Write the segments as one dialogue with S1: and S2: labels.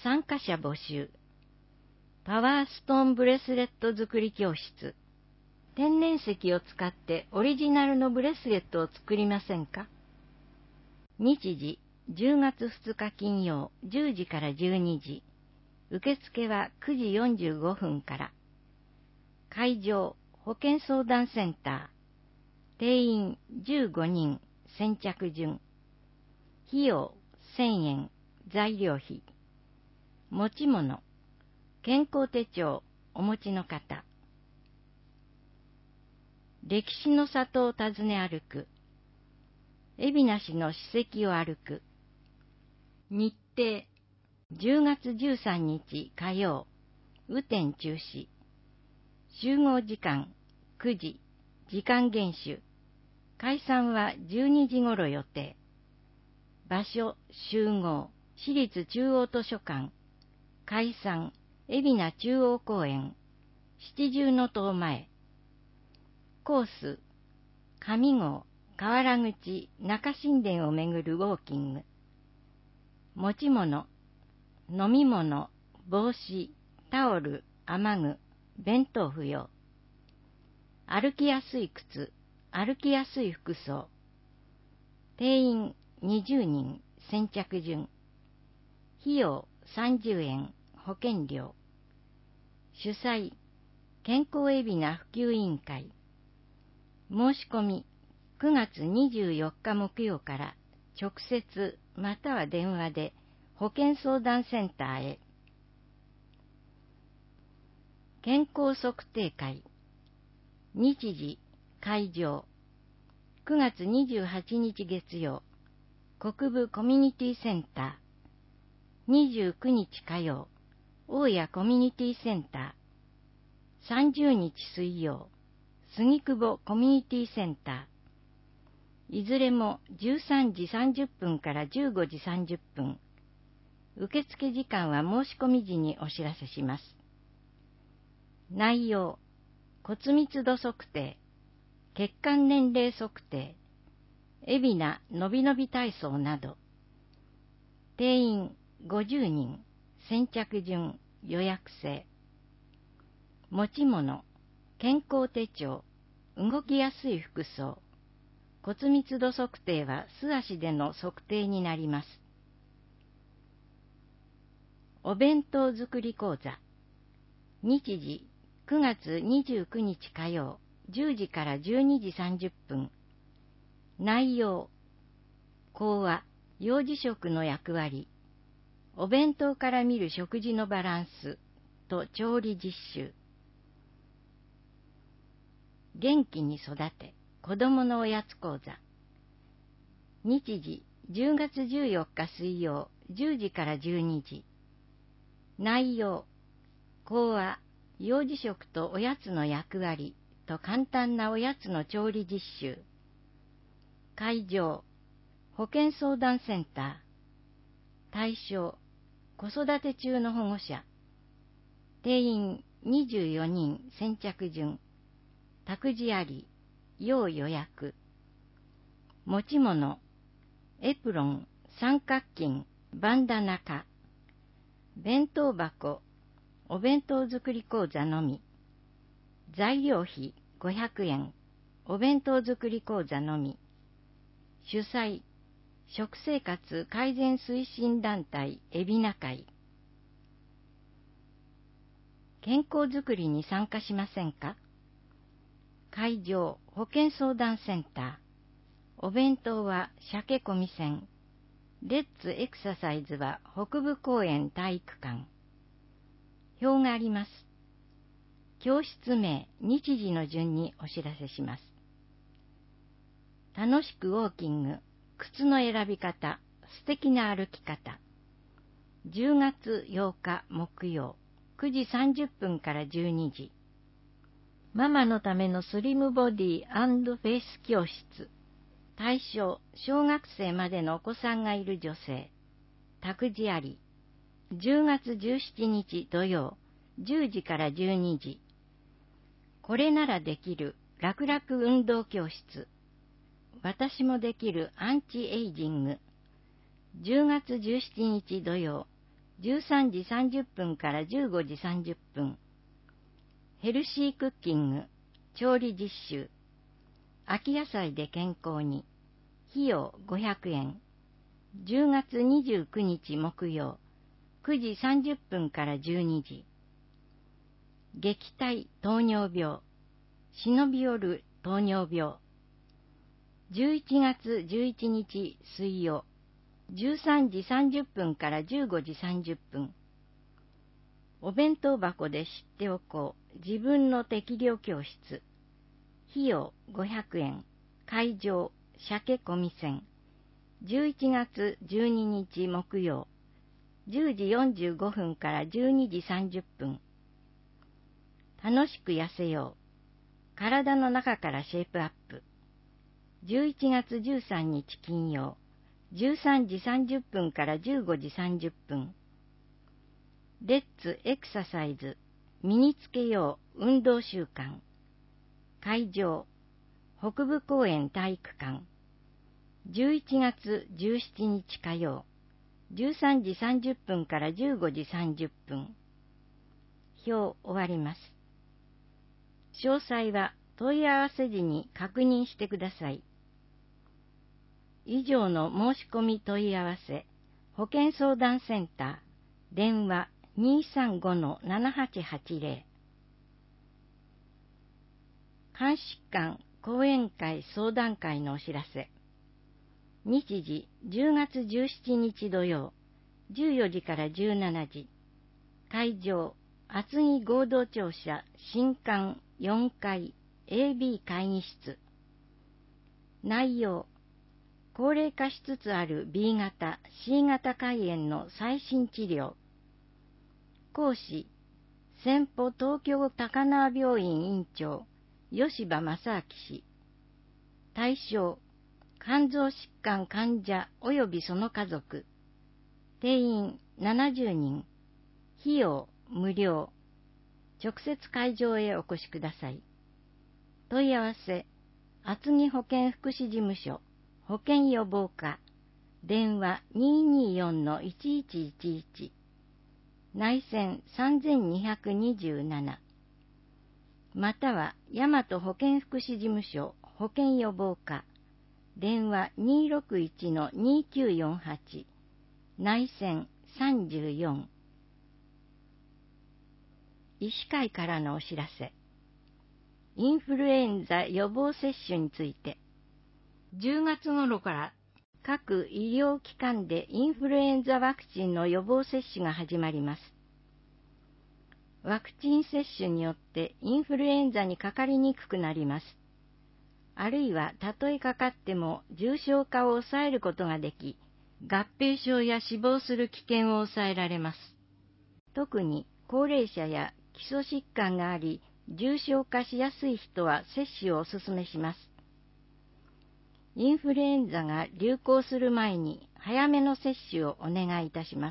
S1: 参加者募集。パワーストーンブレスレット作り教室。天然石を使ってオリジナルのブレスレットを作りませんか？日時、10月2日金曜10時から12時。受付は9時45分から。会場、保健相談センター。定員15人、先着順。費用1000円、材料費。持ち物、健康手帳お持ちの方。歴史の里を訪ね歩く。海老名市の史跡を歩く。日程、10月13日火曜、雨天中止。集合時間9時、時間厳守。解散は12時頃予定。場所、集合、市立中央図書館。解散、海老名中央公園。七重塔前。コース、上郷、河原口、中新田を巡るウォーキング。持ち物、飲み物、帽子、タオル、雨具、弁当不要。歩きやすい靴、歩きやすい服装。定員20人、先着順。費用30円、保険料。主催、健康海老名普及委員会。申し込み、9月24日木曜から直接または電話で保健相談センターへ。健康測定会。日時、会場。9月28日月曜、国分コミュニティセンター。29日火曜、大谷コミュニティセンター。30日水曜、杉久保コミュニティセンター。いずれも13時30分から15時30分。受付時間は申し込み時にお知らせします。内容、骨密度測定、血管年齢測定、海老名のびのび体操など。定員50人、先着順、予約制。持ち物、健康手帳、動きやすい服装。骨密度測定は素足での測定になります。お弁当作り講座。日時、9月29日火曜、10時から12時30分。内容、講話、幼児食の役割、お弁当から見る食事のバランスと調理実習。元気に育て、子どものおやつ講座。日時、10月14日水曜、10時から12時。内容、講話、幼児食とおやつの役割と簡単なおやつの調理実習。会場、保健相談センター。対象、子育て中の保護者。定員24人先着順。託児あり、要予約。持ち物、エプロン、三角巾、バンダナカ。弁当箱、お弁当作り講座のみ。材料費500円、お弁当作り講座のみ。主催、食生活改善推進団体海老名会。健康づくりに参加しませんか？会場、保健相談センター。お弁当は鮭込み線。レッツエクササイズは北部公園体育館。表があります。教室名、日時の順にお知らせします。楽しくウォーキング、靴の選び方、素敵な歩き方。10月8日木曜、9時30分から12時。ママのためのスリムボディ&フェイス教室。対象、小学生までのお子さんがいる女性。託児あり。10月17日土曜、10時から12時。これならできる楽々運動教室。私もできるアンチエイジング。10月17日土曜、 13時30分から15時30分。ヘルシークッキング、調理実習。秋野菜で健康に。費用500円。10月29日木曜、9時30分から12時。撃退糖尿病。忍び寄る糖尿病。11月11日水曜、13時30分から15時30分。お弁当箱で知っておこう。自分の適量教室。費用500円。会場、鮭込み線。11月12日木曜、10時45分から12時30分。楽しく痩せよう。体の中からシェイプアップ。11月13日金曜、13時30分から15時30分。レッツエクササイズ、身につけよう運動習慣。会場、北部公園体育館。11月17日火曜、13時30分から15時30分。表終わります。詳細は問い合わせ時に確認してください。以上の申し込み問い合わせ、保健相談センター、電話 235-7880。肝疾患講演会相談会のお知らせ。日時10月17日土曜、14時から17時。会場、厚木合同庁舎新館4階 AB 会議室。内容、高齢化しつつある B 型、C 型肝炎の最新治療。講師、先歩東京高輪病院院長、吉羽正明氏。対象、肝臓疾患患者及びその家族。定員70人。費用無料。直接会場へお越しください。問い合わせ、厚木保健福祉事務所、保健予防課、電話 224-1111、内線3227、または大和保健福祉事務所、保健予防課、電話 261-2948、内線34。医師会からのお知らせ。インフルエンザ予防接種について、10月頃から各医療機関でインフルエンザワクチンの予防接種が始まります。ワクチン接種によってインフルエンザにかかりにくくなります。あるいはたとえかかっても重症化を抑えることができ、合併症や死亡する危険を抑えられます。特に高齢者や基礎疾患があり、重症化しやすい人は接種をお勧めします。インフルエンザが流行する前に早めの接種をお願いいたします。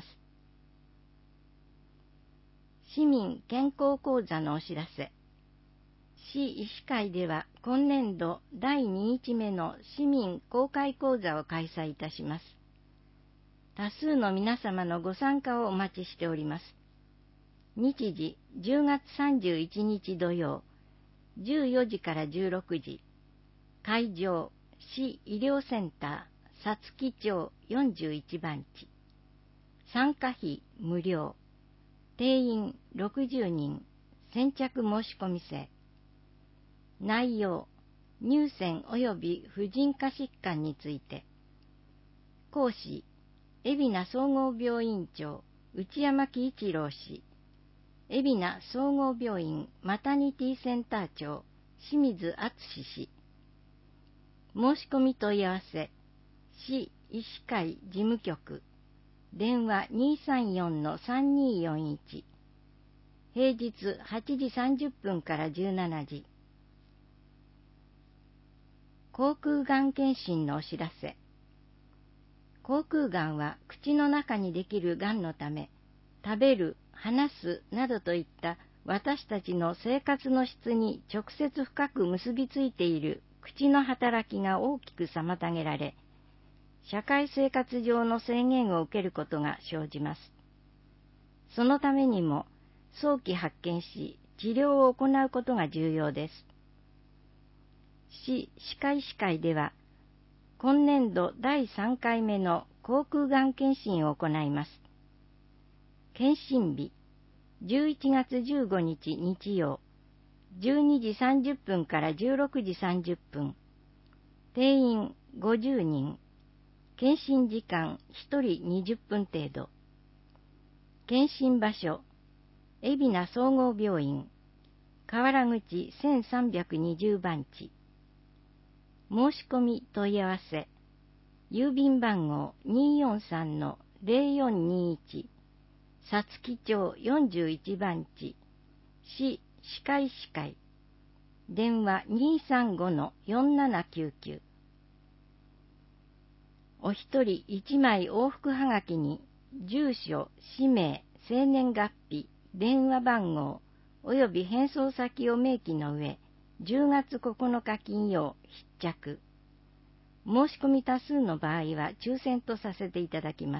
S1: 市民健康講座のお知らせ。市医師会では今年度第2日目の市民公開講座を開催いたします。多数の皆様のご参加をお待ちしております。日時10月31日土曜、14時から16時。会場、市医療センター、さつき町41番地。参加費無料。定員60人。先着申し込み制。内容、乳腺及び婦人科疾患について。講師、海老名総合病院長、内山喜一郎氏。海老名総合病院マタニティセンター長、清水敦氏。申し込み問い合わせ、市医師会事務局、電話 234-3241、平日8時30分から17時。口腔がん検診のお知らせ。口腔がんは口の中にできるがんのため、食べる、話すなどといった私たちの生活の質に直接深く結びついている口の働きが大きく妨げられ、社会生活上の制限を受けることが生じます。 そのためにも早期発見し、治療を行うことが重要です。市歯科医師会では、今年度第3回目の口腔がん検診を行います。検診日、11月15日日曜、12時30分から16時30分。定員50人。検診時間1人20分程度。検診場所、海老名総合病院、河原口1320番地。申し込み問い合わせ、郵便番号 243-0421、さつき町41番地、市歯科医師会、電話 235-4799。お一人一枚往復はがきに、住所、氏名、生年月日、電話番号、および返送先を明記の上、10月9日金曜必着。申し込み多数の場合は抽選とさせていただきます。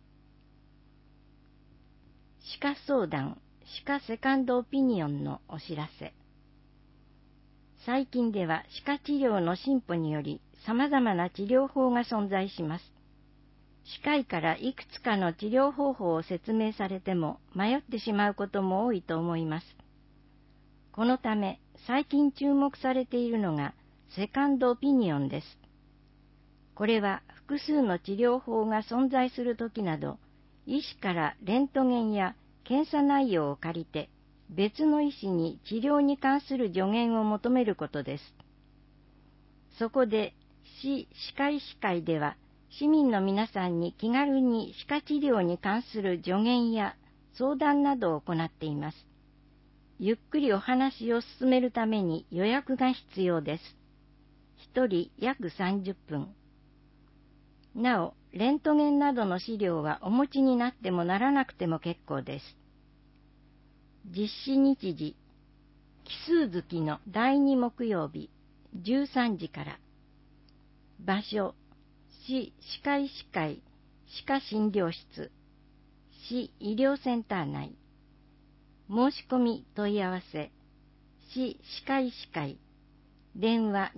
S1: 歯科相談、歯科セカンドオピニオンのお知らせ。最近では歯科治療の進歩により様々な治療法が存在します。歯科医からいくつかの治療方法を説明されても迷ってしまうことも多いと思います。このため最近注目されているのがセカンドオピニオンです。これは複数の治療法が存在するときなど、医師からレントゲンや検査内容を借りて別の医師に治療に関する助言を求めることです。そこで市歯科医師会では市民の皆さんに気軽に歯科治療に関する助言や相談などを行っています。ゆっくりお話を進めるために予約が必要です。1人約30分。なお、レントゲンなどの資料はお持ちになってもならなくても結構です。実施日時、奇数月の第2木曜日、13時から。場所、市歯科医師会歯科診療室、市医療センター内。申し込み問い合わせ、市歯科医師会、電話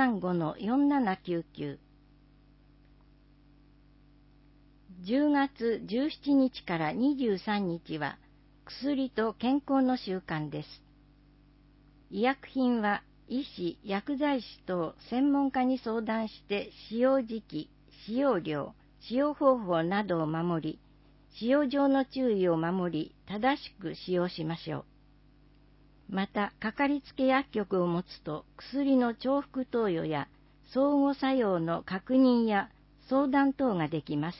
S1: 235-4799。10月17日から23日は薬と健康の習慣です。医薬品は医師・薬剤師等専門家に相談して使用時期、使用量、使用方法などを守り、使用上の注意を守り、正しく使用しましょう。また、かかりつけ薬局を持つと薬の重複投与や相互作用の確認や相談等ができます。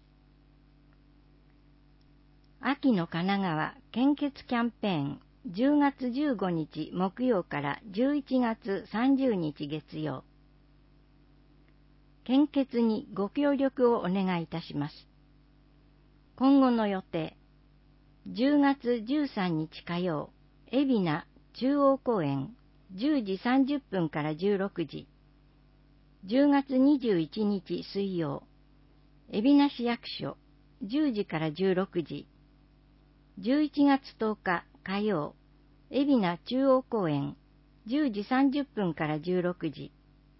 S1: 秋の神奈川献血キャンペーン10月15日木曜から11月30日月曜。献血にご協力をお願いいたします。今後の予定。10月13日火曜、海老名中央公園10時30分から16時。10月21日水曜、海老名市役所10時から16時。11月10日火曜、海老名中央公園10時30分から16時。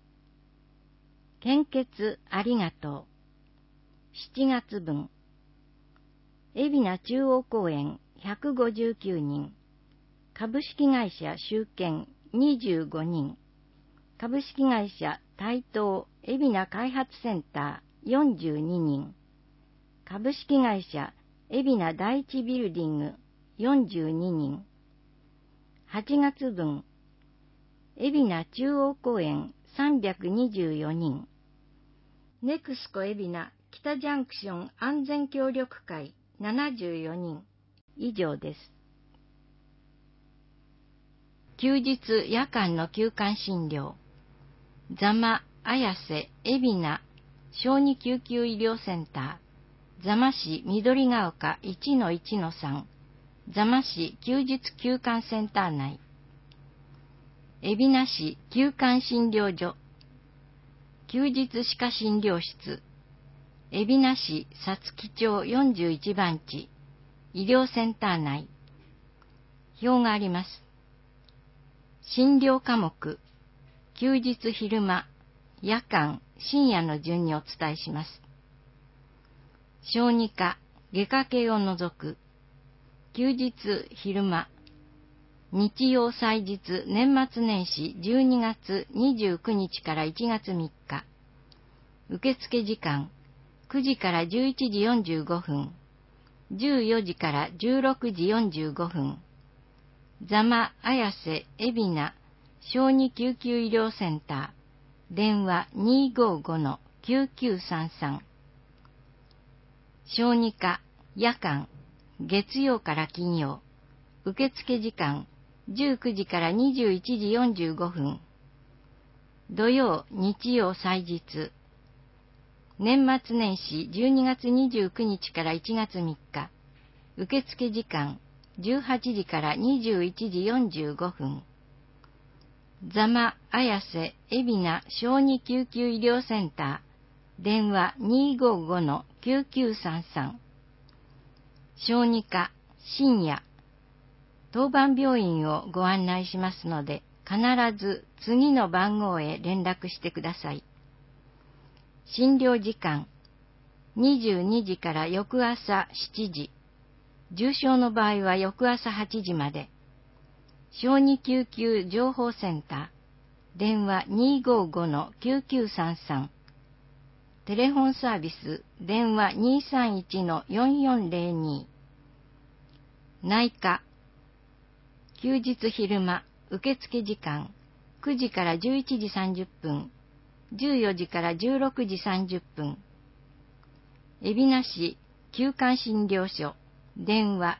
S1: 献血ありがとう。7月分。海老名中央公園159人。株式会社集権25人。株式会社台東海老名開発センター42人。株式会社海老名第一ビルディング42人。8月分。海老名中央公園324人。ネクスコ海老名北ジャンクション安全協力会74人。以上です。休日夜間の休館診療。座間綾瀬海老名小児救急医療センター。座間市緑が丘 1-1-3、座間市休日休館センター内。海老名市休館診療所。休日歯科診療室。海老名市さつき町41番地。 医療センター内。表があります。診療科目、休日昼間、夜間、深夜の順にお伝えします。小児科、外科系を除く、休日昼間、日曜祭日年末年始12月29日から1月3日。受付時間9時から11時45分、14時から16時45分。座間綾瀬海老名小児救急医療センター、電話 255-9933。小児科、夜間、月曜から金曜。受付時間19時から21時45分。土曜、日曜祭日。年末年始12月29日から1月3日。受付時間18時から21時45分。座間綾瀬海老名小児救急医療センター、電話 255-9933。小児科、深夜、当番病院をご案内しますので、必ず次の番号へ連絡してください。診療時間、22時から翌朝7時。重症の場合は翌朝8時まで。小児救急情報センター、電話 255-9933。テレフォンサービス、電話 231-4402。内科、休日昼間、受付時間、9時から11時30分、14時から16時30分。海老名市急患診療所、電話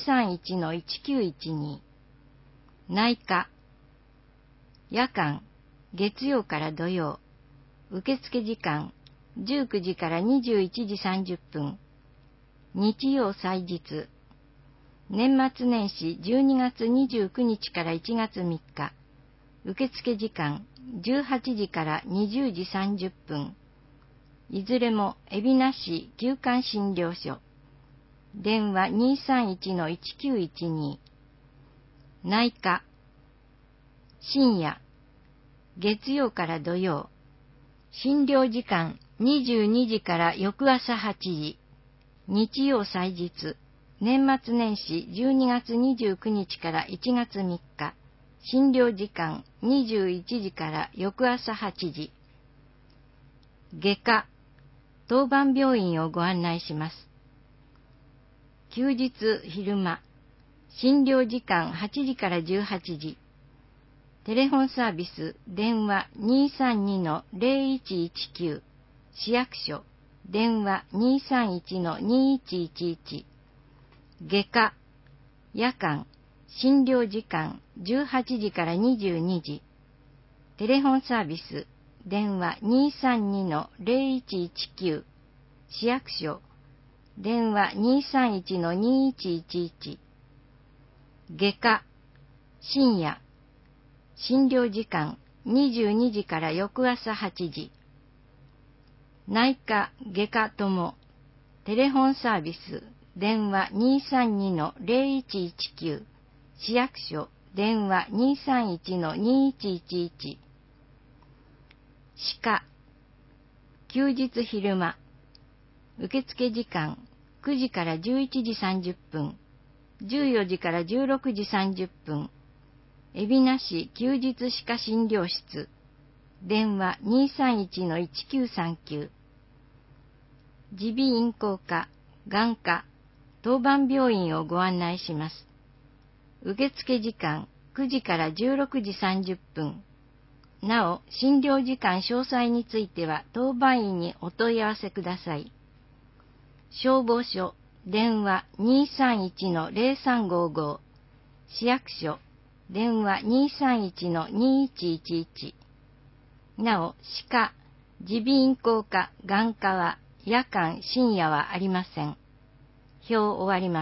S1: 231-1912。内科、夜間、月曜から土曜。受付時間、19時から21時30分。日曜祭日。年末年始12月29日から1月3日。受付時間18時から20時30分。いずれも海老名市急患診療所。電話 231-1912。内科、深夜、月曜から土曜。診療時間22時から翌朝8時。日曜祭日。年末年始12月29日から1月3日。診療時間21時から翌朝8時。外科、当番病院をご案内します。休日昼間。診療時間8時から18時。テレフォンサービス、電話 232-0119。市役所、電話 231-2111。外科、夜間、診療時間18時から22時。テレフォンサービス、電話 232-0119。市役所、電話 231-2111。外科、深夜、診療時間22時から翌朝8時。内科、外科とも、テレフォンサービス、電話 232-0119。市役所、電話 231-2111。歯科、休日昼間。受付時間9時から11時30分。14時から16時30分。海老名市休日歯科診療室。電話 231-1939。耳鼻咽喉科、眼科、当番病院をご案内します。受付時間9時から16時30分。なお、診療時間詳細については当番員にお問い合わせください。消防署、電話 231-0355。市役所、電話 231-2111。なお、歯科、耳鼻咽喉科、眼科は夜間深夜はありません。表終わります。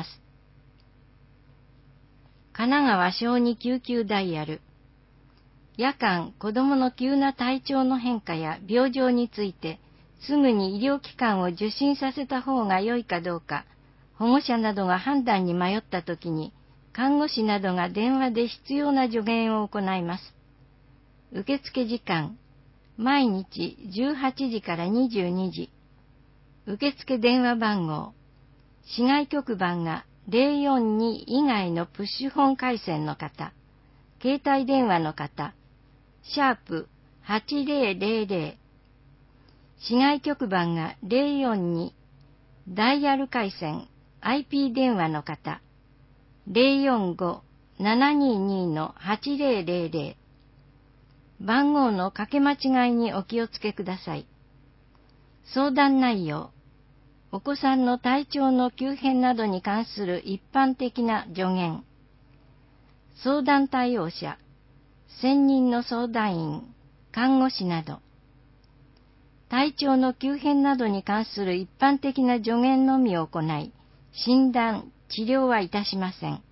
S1: 神奈川小児救急ダイヤル。夜間子供の急な体調の変化や病状についてすぐに医療機関を受診させた方が良いかどうか、 保護者などが判断に迷ったときに、看護師などが電話で必要な助言を行います。受付時間、毎日18時から22時。受付電話番号、市外局番が042以外のプッシュホン回線の方、携帯電話の方、#8000、市外局番が042、ダイヤル回線、IP 電話の方、045-722-8000、番号の掛け間違いにお気をつけください。相談内容、お子さんの体調の急変などに関する一般的な助言、相談対応者、専任の相談員、看護師など、体調の急変などに関する一般的な助言のみを行い、診断、治療はいたしません。